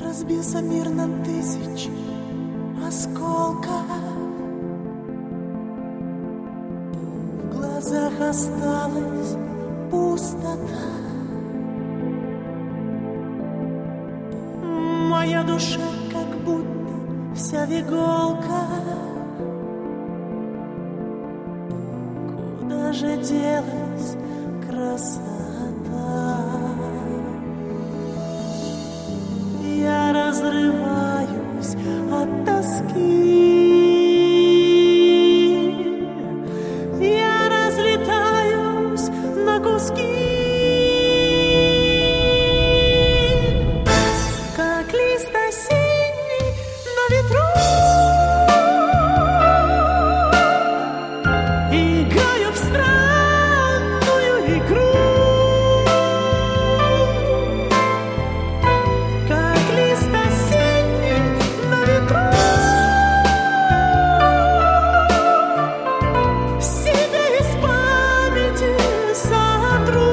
Разбился мир на тысячи осколков. В глазах осталась пустота. Моя душа как будто вся в иголках. Куда же делась красота? Я разрываюсь от тоски. Я разлетаюсь на куски. Как лист осенний на ветру. Играю в странную игру. Как лист осенний на ветру. Себе из памяти сотру.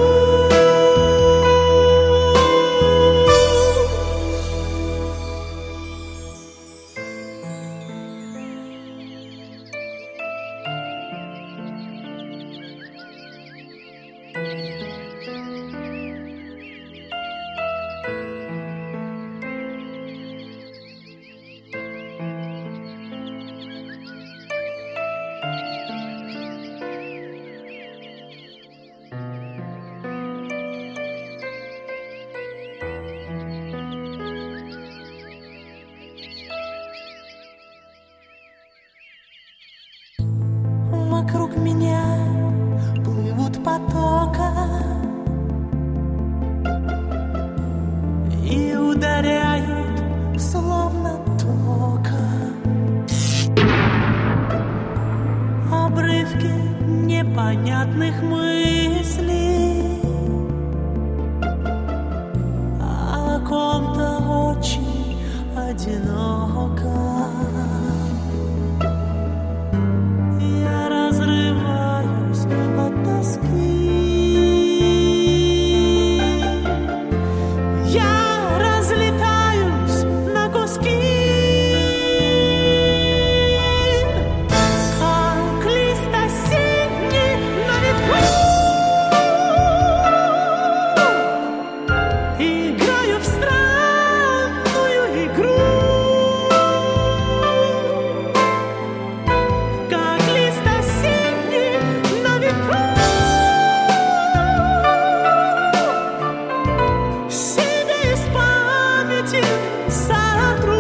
Вокруг меня плывут потоком и ударяют словно током. Обрывки непонятных мыслей о ком-то очень одиноком. Я разрываюсь от тоски. Я разлетаюсь на куски. Как лист осенний на ветру. Играю в странную игру. Как лист осенний на ветру. Себе из памяти сотру.